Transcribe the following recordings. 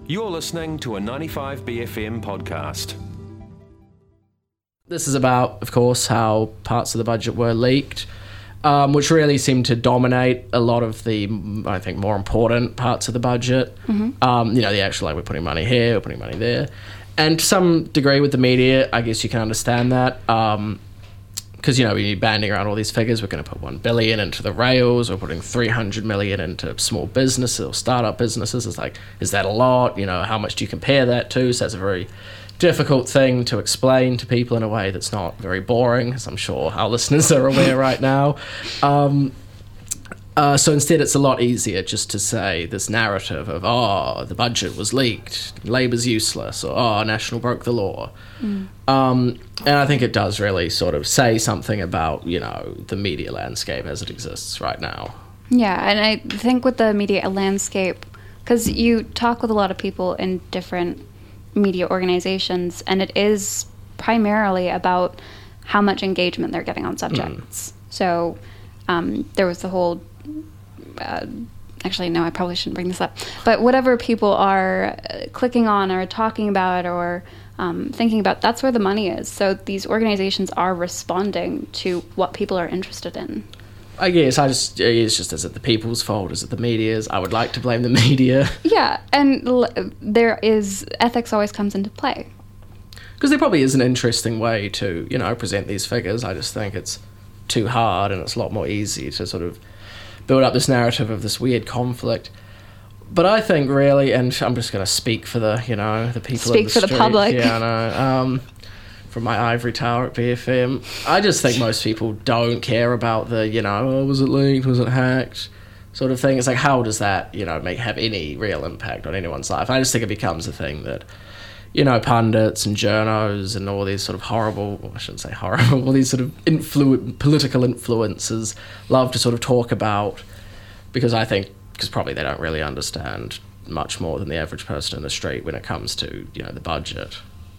You're listening to a 95BFM podcast. This is about, of course, how parts of the budget were leaked, which really seemed to dominate a lot of the, I think, more important parts of the budget. The actual, like, we're putting money here, we're putting money there. And to some degree with the media, I guess you can understand that. Because, we're banding around all these figures. We're going to put $1 billion into the rails. We're putting $300 million into small businesses or startup businesses. It's like, is that a lot? How much do you compare that to? So that's a very difficult thing to explain to people in a way that's not very boring, as I'm sure our listeners are aware right now. So instead, it's a lot easier just to say this narrative of, the budget was leaked, Labour's useless, or, National broke the law. And I think it does really sort of say something about, the media landscape as it exists right now. Yeah, and I think with the media landscape, because you talk with a lot of people in different media organizations, and it is primarily about how much engagement they're getting on subjects. So there was the whole... actually, no, I probably shouldn't bring this up. But whatever people are clicking on or talking about or thinking about, that's where the money is. So these organizations are responding to what people are interested in. I guess it's just, is it the people's fault? Is it the media's? I would like to blame the media. Yeah, and ethics always comes into play. Because there probably is an interesting way to, present these figures. I just think it's too hard, and it's a lot more easy to sort of build up this narrative of this weird conflict. But I think really, and I'm just going to speak for the, the people in the street. Speak for the public. Yeah, I know. From my ivory tower at BFM, I just think most people don't care about the, was it leaked, was it hacked, sort of thing. It's like, how does that, have any real impact on anyone's life? I just think it becomes a thing that, pundits and journos and all these sort of I shouldn't say horrible, all these sort of political influencers love to sort of talk about, because probably they don't really understand much more than the average person in the street when it comes to, the budget.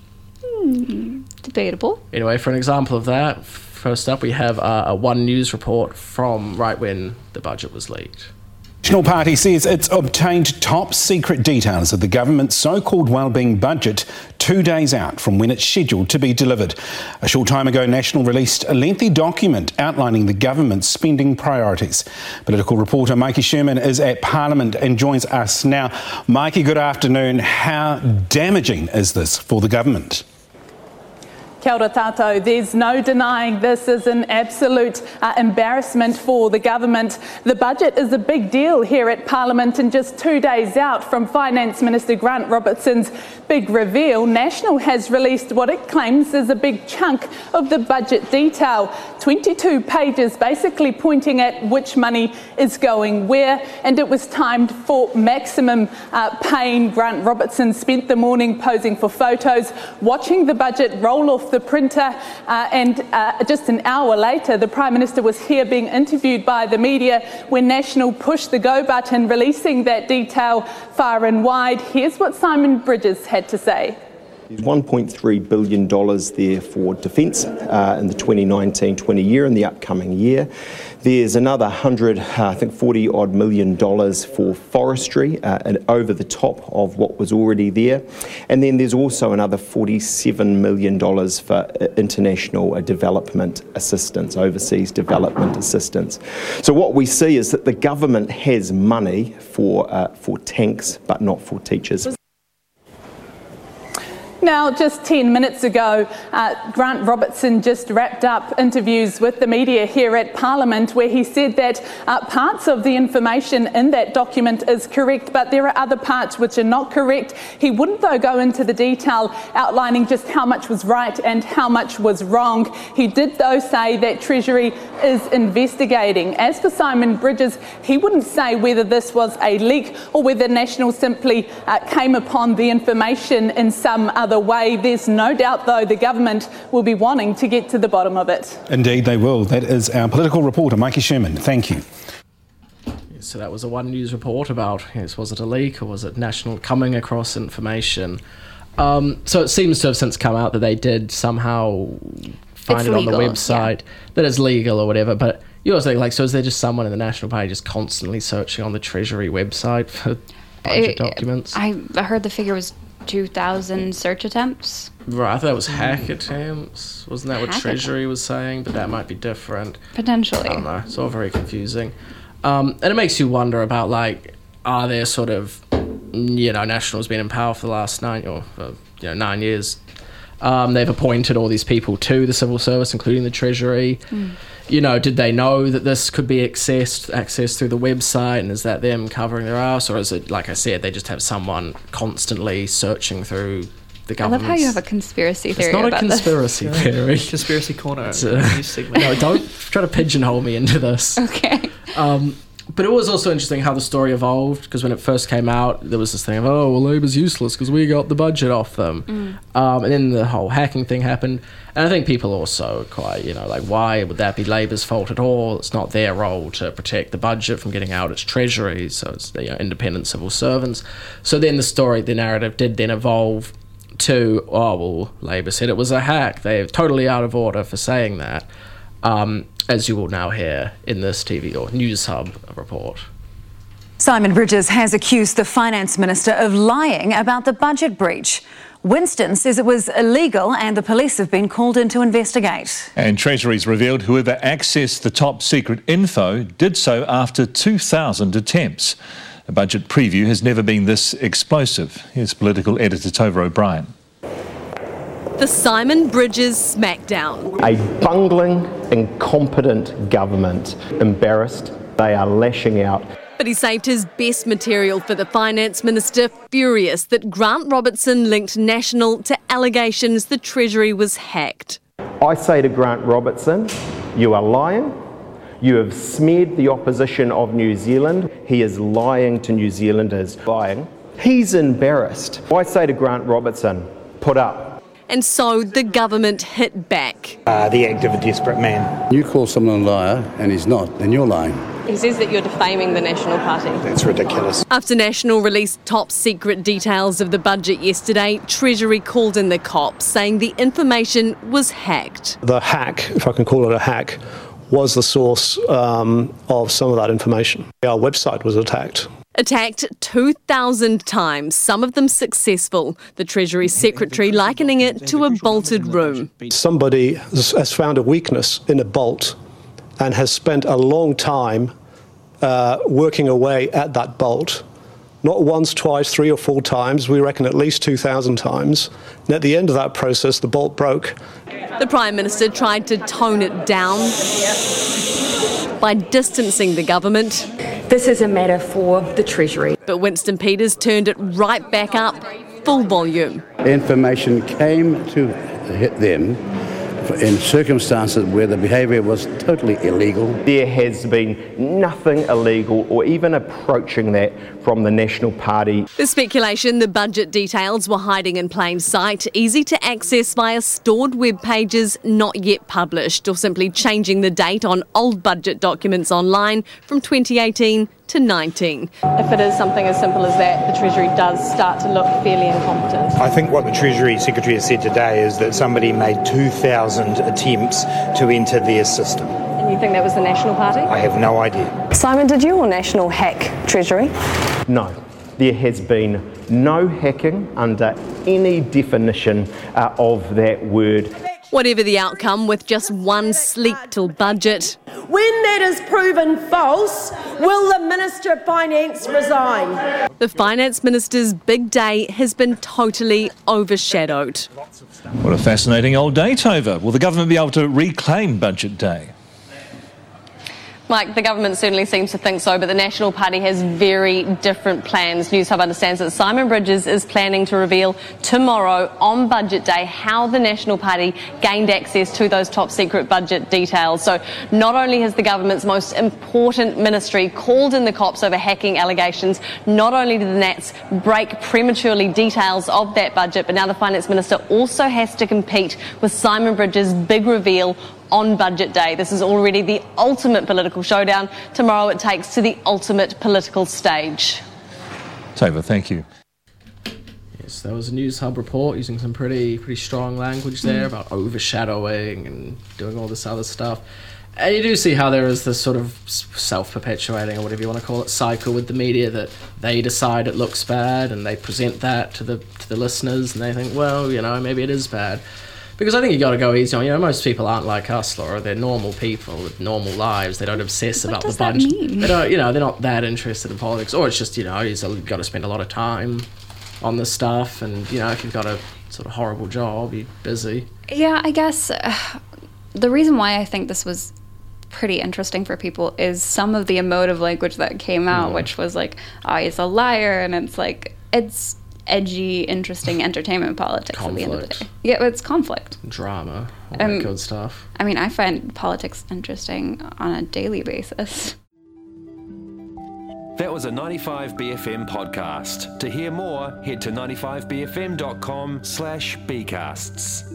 Debatable. Anyway, for an example of that, first up we have a One News report from right when the budget was leaked. The National Party says it's obtained top secret details of the government's so-called wellbeing budget 2 days out from when it's scheduled to be delivered. A short time ago, National released a lengthy document outlining the government's spending priorities. Political reporter Mikey Sherman is at Parliament and joins us now. Mikey, good afternoon. How damaging is this for the government? Kia ora tātou. There's no denying this is an absolute embarrassment for the government. The budget is a big deal here at Parliament, and just 2 days out from Finance Minister Grant Robertson's big reveal, National has released what it claims is a big chunk of the budget detail. 22 pages basically pointing at which money is going where, and it was timed for maximum pain. Grant Robertson spent the morning posing for photos, watching the budget roll off the printer, and just an hour later the Prime Minister was here being interviewed by the media when National pushed the go button, releasing that detail far and wide. Here's what Simon Bridges had to say. There's $1.3 billion there for defence in the 2019-20 year and the upcoming year. There's another $40 odd million for forestry and over the top of what was already there. And then there's also another $47 million for international development assistance, overseas development assistance. So what we see is that the government has money for tanks, but not for teachers. Now, just 10 minutes ago, Grant Robertson just wrapped up interviews with the media here at Parliament, where he said that parts of the information in that document is correct, but there are other parts which are not correct. He wouldn't, though, go into the detail outlining just how much was right and how much was wrong. He did, though, say that Treasury is investigating. As for Simon Bridges, he wouldn't say whether this was a leak or whether National simply came upon the information in some other way. There's no doubt, though, the government will be wanting to get to the bottom of it. Indeed they will. That is our political reporter, Mikey Sherman. Thank you. So that was a One News report about, was it a leak or was it National coming across information? So it seems to have since come out that they did somehow find it on the website, that it's legal or whatever, but you also think, so is there just someone in the National Party just constantly searching on the Treasury website for budget documents. I heard the figure was 2,000 search attempts. Right, I thought it was hack attempts. Wasn't that what Hack Treasury was saying? But that might be different. Potentially. I don't know. It's all very confusing. And it makes you wonder about, like, are there sort of, National's been in power for the last 9 years. They've appointed all these people to the civil service, including the Treasury. Did they know that this could be accessed through the website, and is that them covering their ass, or is it, like I said, they just have someone constantly searching through the government? I love how you have a conspiracy theory about this. It's not a conspiracy theory. Conspiracy corner. It's news segment. No, don't try to pigeonhole me into this. Okay. But it was also interesting how the story evolved, because when it first came out, there was this thing of, Labour's useless because we got the budget off them. And then the whole hacking thing happened. And I think people also are quite, why would that be Labour's fault at all? It's not their role to protect the budget from getting out its treasury, so it's the independent civil servants. So then the narrative did then evolve to, Labour said it was a hack. They're totally out of order for saying that. As you will now hear in this TV or News Hub report. Simon Bridges has accused the Finance Minister of lying about the budget breach. Winston says it was illegal and the police have been called in to investigate. And Treasury's revealed whoever accessed the top secret info did so after 2,000 attempts. A budget preview has never been this explosive. Here's political editor Tova O'Brien. The Simon Bridges smackdown. A bungling, incompetent government. Embarrassed, they are lashing out. But he saved his best material for the Finance Minister, furious that Grant Robertson linked National to allegations the Treasury was hacked. I say to Grant Robertson, you are lying. You have smeared the opposition of New Zealand. He is lying to New Zealanders. Lying. He's embarrassed. I say to Grant Robertson, put up. And so the government hit back. The act of a desperate man. You call someone a liar and he's not, then you're lying. He says that you're defaming the National Party. That's ridiculous. After National released top secret details of the budget yesterday, Treasury called in the cops, saying the information was hacked. The hack, if I can call it a hack, was the source of some of that information. Our website was attacked. Attacked 2,000 times, some of them successful. The Treasury Secretary likening it to a bolted room. Somebody has found a weakness in a bolt and has spent a long time working away at that bolt. Not once, twice, 3 or 4 times. We reckon at least 2,000 times. And at the end of that process, the bolt broke. The Prime Minister tried to tone it down by distancing the government. This is a matter for the Treasury. But Winston Peters turned it right back up, full volume. Information came to hit them in circumstances where the behaviour was totally illegal. There has been nothing illegal or even approaching that from the National Party. The speculation the budget details were hiding in plain sight, easy to access via stored web pages not yet published, or simply changing the date on old budget documents online from 2018 to 19. If it is something as simple as that, the Treasury does start to look fairly incompetent. I think what the Treasury Secretary has said today is that somebody made 2,000 attempts to enter their system. And you think that was the National Party? I have no idea. Simon, did you or National hack Treasury? No, there has been no hacking under any definition of that word. Whatever the outcome, with just one sleep till budget. When that is proven false, will the Minister of Finance resign? The Finance Minister's big day has been totally overshadowed. What a fascinating old day, Tova. Will the government be able to reclaim Budget Day? Mike, the government certainly seems to think so, but the National Party has very different plans. News Hub understands that Simon Bridges is planning to reveal tomorrow on Budget Day how the National Party gained access to those top secret budget details. So not only has the government's most important ministry called in the cops over hacking allegations, not only did the Nats break prematurely details of that budget, but now the Finance Minister also has to compete with Simon Bridges' big reveal on Budget Day. This is already the ultimate political showdown. Tomorrow it takes to the ultimate political stage. Tova, thank you. Yes, there was a News Hub report using some pretty strong language there about overshadowing and doing all this other stuff. And you do see how there is this sort of self-perpetuating, or whatever you want to call it, cycle with the media, that they decide it looks bad and they present that to the listeners, and they think, well, maybe it is bad. Because I think you got to go easy on, most people aren't like us, Laura. They're normal people with normal lives. They don't obsess about the budget. What does that mean? They don't, they're not that interested in politics. Or it's just, you've got to spend a lot of time on this stuff. And, if you've got a sort of horrible job, you're busy. Yeah, I guess the reason why I think this was pretty interesting for people is some of the emotive language that came out, which was like, oh, he's a liar. And it's like, it's edgy, interesting entertainment politics at the end of the day. Yeah, it's conflict. Drama, all that good stuff. I mean, I find politics interesting on a daily basis. That was a 95BFM podcast. To hear more, head to 95bfm.com/bcasts.